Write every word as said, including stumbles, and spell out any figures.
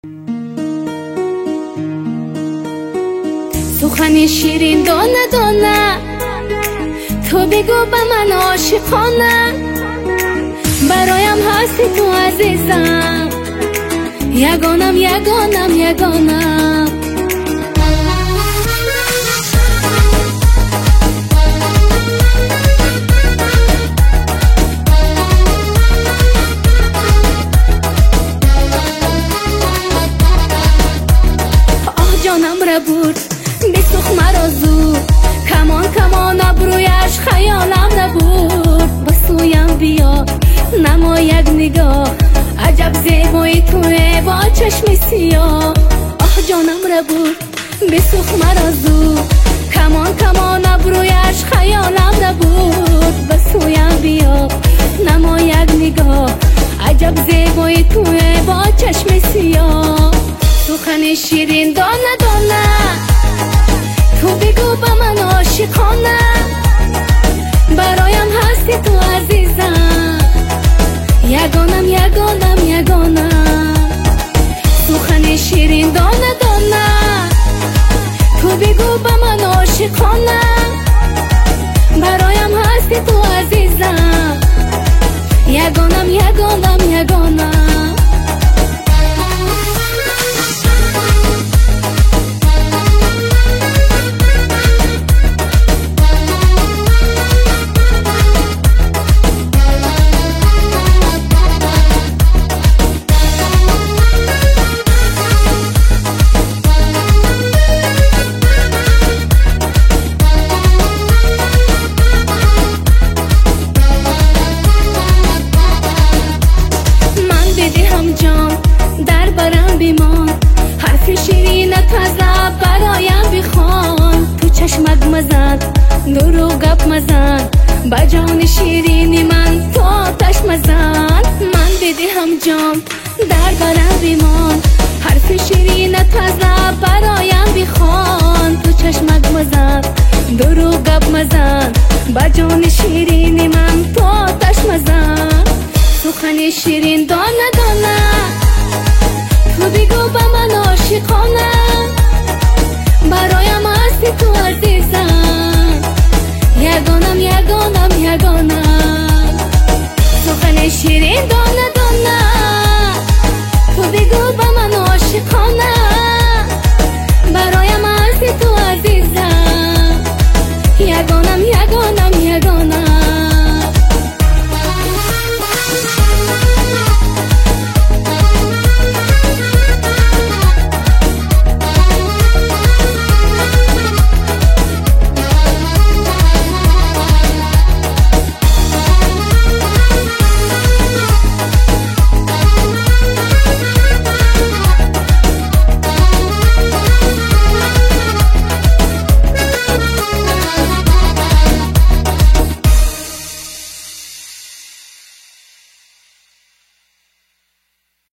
سخن شیرین دانه دانه تو بگو به من عاشقانه، برایم هستی تو عزیزم، یگانم یگانم یگانم. آه جانم را برد بسوخ مرا زود، کمان کمان ابرویش خیالم نبود. بسویم بیا نما یک نگاه، عجب زیبایی توی با چشم سیاه. آه جانم را برد بسوخ مرا زود، کمان کمان ابرویش خیالم نبود. بسویم بیا نما یک نگاه، عجب زیبایی توی با چشم سیاه. سخن شیرین دانه دانه تو بگو به من عاشقانه، برایم هستی تو عزیزم، یگانم یگانم یگانم. سخن شیرین دانه دانه تو بگو به من عاشقانه، برایم هستی تو عزیزم، یگانم یگانم یگانم. جان در برم بیمان، حرف شیرینت از لب برایم بخوان. تو چشمت مزن دورو گپ مزن، با جان شیرینی من تو آتش مزن. من بدهم جان در برم بیمان، حرف شیرینت از لب برایم بخوان. تو چشمت مزن دورو گپ مزن، با جان شیرینی من تو آتش مزن. سخن شیرین دانه دانه